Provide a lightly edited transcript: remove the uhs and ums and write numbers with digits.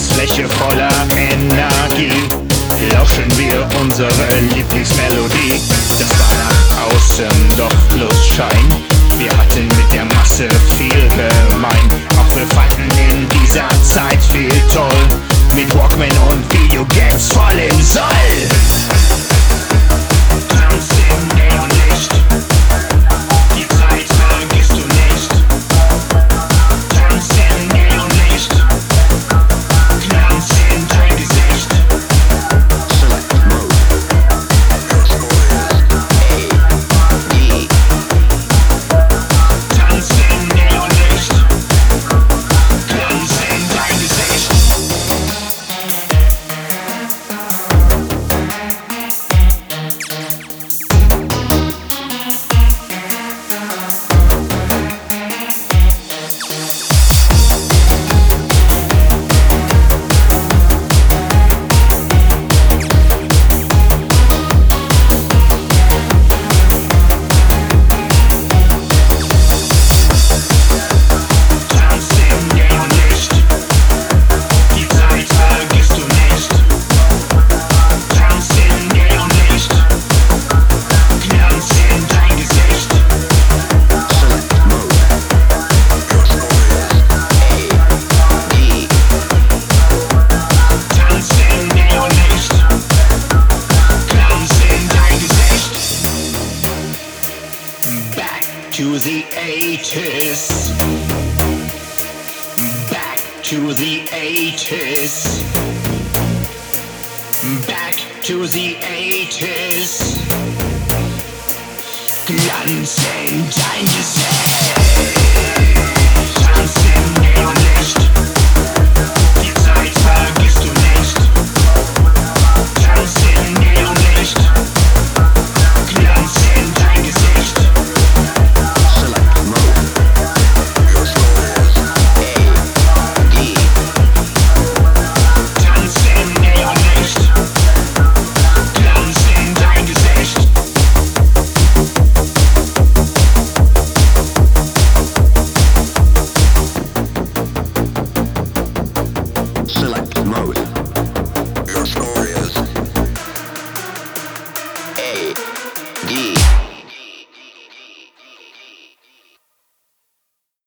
Tanzfläche voller Energie lauschen wir unsere Lieblingsmelodie. Das war nach außen doch bloß Schein. Wir hatten mit der Masse viel gemein. Auch wir fanden in dieser Zeit viel toll. Mit Walkman und Videogames voll im Soll. Tanz im Neonlicht. Die Zeit vergisst du nicht. Tanz im Neonlicht. Glanz in dein Gesicht. Select mode. Your choice. A, D. Tanz im Neonlicht. Glanz in dein Gesicht. Tanz im Neonlicht. Die Zeit vergisst du nicht. Tanz im Neonlicht. Glanz in dein Gesicht. Select mode. Your choice. A, D. Tanz im Neonlicht. Glanz in dein Gesicht. Back to the 80s. Back to the 80s. Back to the 80s. Glanz in dein Gesicht.